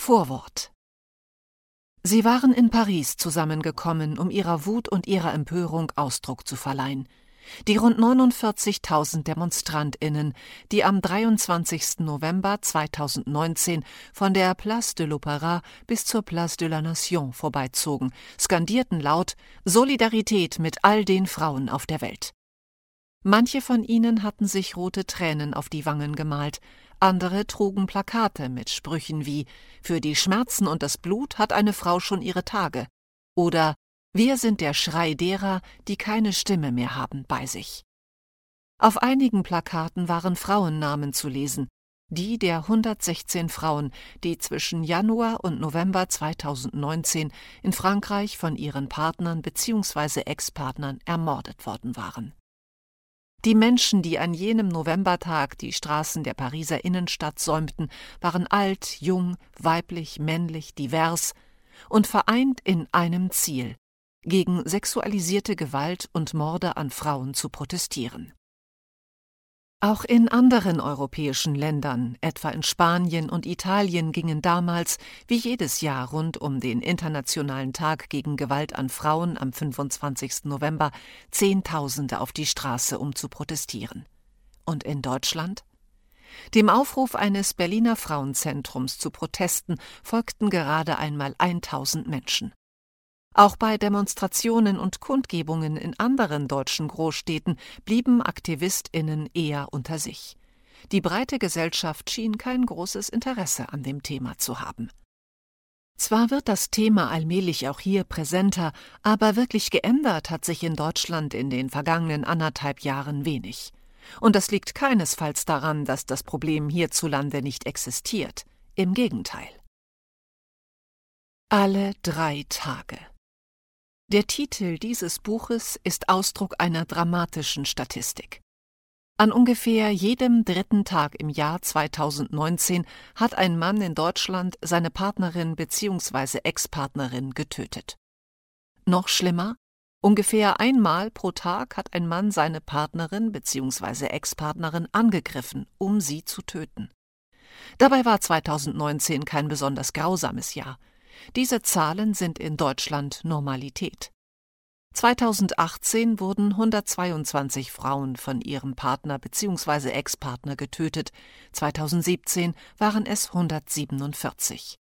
Vorwort. Sie waren in Paris zusammengekommen, um ihrer Wut und ihrer Empörung Ausdruck zu verleihen. Die rund 49.000 DemonstrantInnen, die am 23. November 2019 von der Place de l'Opéra bis zur Place de la Nation vorbeizogen, skandierten laut »Solidarität mit all den Frauen auf der Welt«. Manche von ihnen hatten sich rote Tränen auf die Wangen gemalt, andere trugen Plakate mit Sprüchen wie »Für die Schmerzen und das Blut hat eine Frau schon ihre Tage« oder »Wir sind der Schrei derer, die keine Stimme mehr haben bei sich«. Auf einigen Plakaten waren Frauennamen zu lesen, die der 116 Frauen, die zwischen Januar und November 2019 in Frankreich von ihren Partnern bzw. Ex-Partnern ermordet worden waren. Die Menschen, die an jenem Novembertag die Straßen der Pariser Innenstadt säumten, waren alt, jung, weiblich, männlich, divers und vereint in einem Ziel: gegen sexualisierte Gewalt und Morde an Frauen zu protestieren. Auch in anderen europäischen Ländern, etwa in Spanien und Italien, gingen damals, wie jedes Jahr rund um den Internationalen Tag gegen Gewalt an Frauen am 25. November, Zehntausende auf die Straße, um zu protestieren. Und in Deutschland? Dem Aufruf eines Berliner Frauenzentrums zu Protesten folgten gerade einmal 1.000 Menschen. Auch bei Demonstrationen und Kundgebungen in anderen deutschen Großstädten blieben AktivistInnen eher unter sich. Die breite Gesellschaft schien kein großes Interesse an dem Thema zu haben. Zwar wird das Thema allmählich auch hier präsenter, aber wirklich geändert hat sich in Deutschland in den vergangenen 1,5 Jahren wenig. Und das liegt keinesfalls daran, dass das Problem hierzulande nicht existiert. Im Gegenteil. Alle 3 Tage. Der Titel dieses Buches ist Ausdruck einer dramatischen Statistik. An ungefähr jedem 3. Tag im Jahr 2019 hat ein Mann in Deutschland seine Partnerin bzw. Ex-Partnerin getötet. Noch schlimmer: ungefähr einmal pro Tag hat ein Mann seine Partnerin bzw. Ex-Partnerin angegriffen, um sie zu töten. Dabei war 2019 kein besonders grausames Jahr. Diese Zahlen sind in Deutschland Normalität. 2018 wurden 122 Frauen von ihrem Partner bzw. Ex-Partner getötet, 2017 waren es 147.